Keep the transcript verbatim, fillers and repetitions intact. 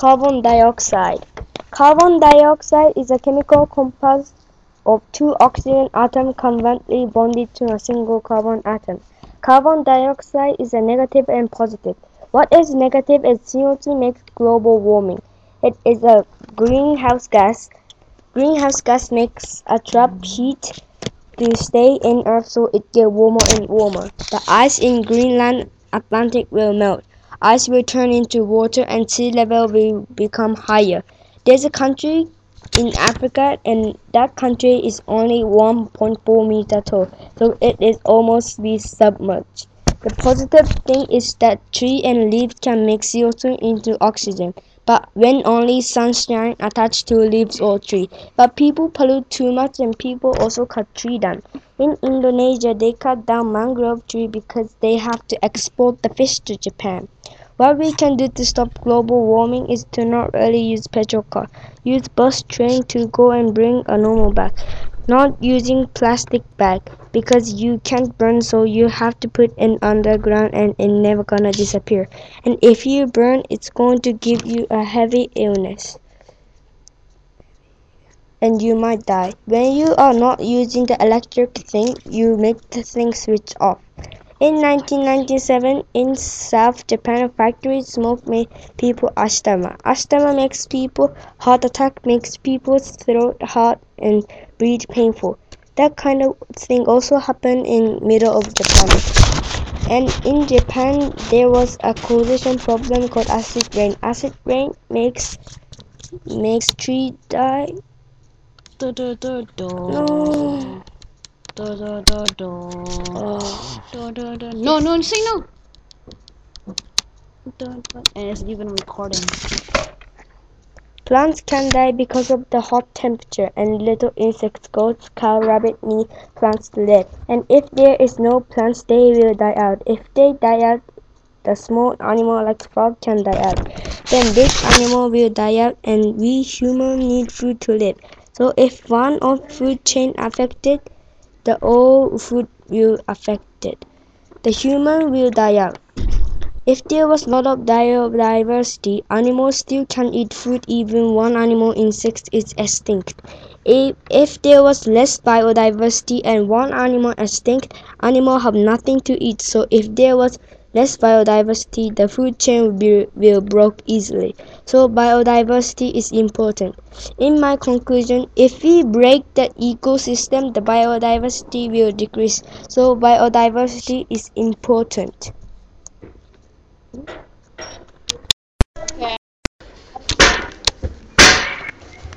Carbon dioxide. Carbon dioxide is a chemical composed of two oxygen atoms covalently bonded to a single carbon atom. Carbon dioxide is a negative and positive. What is negative is C O two makes global warming. It is a greenhouse gas. Greenhouse gas makes a trap heat to stay in Earth so it gets warmer and warmer. The ice in Greenland Atlantic will melt. Ice will turn into water and sea level will become higher. There's a country in Africa and that country is only one point four meter tall, so it is almost be submerged. The positive thing is that tree and leaves can make C O two into oxygen, but when only sunshine attached to leaves or tree. But people pollute too much and people also cut tree down. In Indonesia, they cut down mangrove tree because they have to export the fish to Japan. What we can do to stop global warming is to not really use petrol car. Use bus train to go and bring a normal bag. Not using plastic bag because you can't burn, so you have to put it underground and it's never gonna disappear. And if you burn, it's going to give you a heavy illness and you might die. When you are not using the electric thing, you make the thing switch off. In nineteen ninety-seven, in South Japan, a factory smoke made people asthma. Asthma makes people heart attack, makes people's throat hot and breathe painful. That kind of thing also happened in middle of Japan. And in Japan, there was a causation problem called acid rain. Acid rain makes makes tree die. Do, do, do, do. No. Do, do, do, do. Oh. Do, do, do. No, no, say no. Do, do. And it's even recording. Plants can die because of the hot temperature, and little insects, goats, cow, rabbit need plants to live. And if there is no plants, they will die out. If they die out, the small animal like frog can die out. Then big animal will die out, and we humans need food to live. So if one of food chain affected, the whole food will affected. The human will die out. If there was a lot of biodiversity, animals still can eat food even one animal insect is extinct. If, if there was less biodiversity and one animal extinct, animals have nothing to eat. So if there was less biodiversity, the food chain will, be, will break easily. So biodiversity is important. In my conclusion, if we break the ecosystem, the biodiversity will decrease. So biodiversity is important.